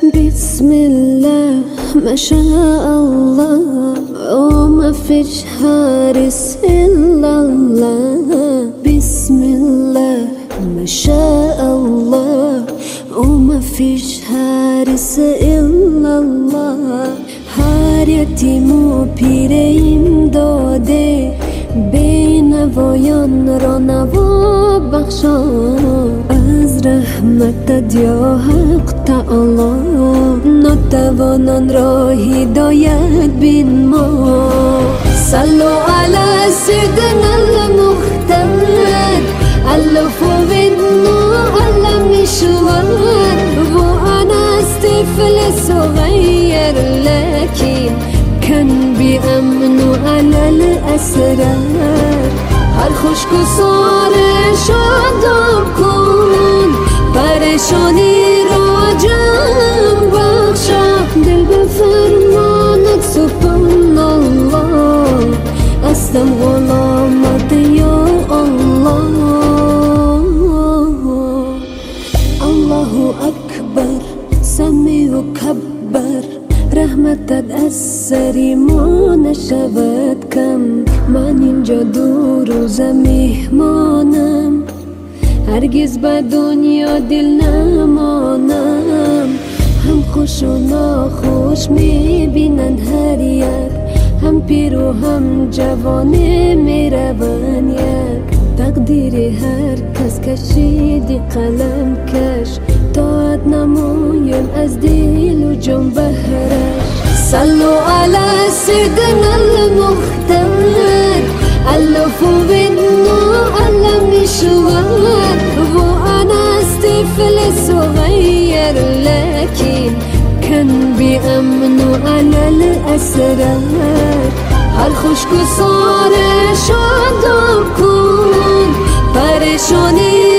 بسم الله ما شاء الله وما فيش حارس إلا الله. بسم الله ما شاء الله وما فيش حارس إلا الله. هر یتیمو پیریم داده بینوایان را نوا بخشا. از رحمتت یا حق تعالی ناتوانان را هدایت بین ما. صلو علی سیدنا المختار الف منه علم شوار. وانا طفل صغير لكن كان بأمن على الأسرار. هر خشک و ساره شاداب کن پریشانی را جمع بخشا. دل به فرمانت سبحان الله هستم غلامت یا الله. الله اکبر سمیع و کبر رحمتت از سری ما نشود کم. من اینجا دو روزه میهمانم هرگز به دنیا دل نمانم. هم خوش و ناخوش میبینن هر یک، هم پیر و هم جوانه میروند یک. تقدیر هر کس کشیدی قلم کش طاعت نمایم از دل و جان بهرش. صلو علی سیدنا المختار الف منه علم شوار. وانا طفل صغير لكن كان بأمن على الأسرار. هر خشک و ساره شاداب کن پریشانی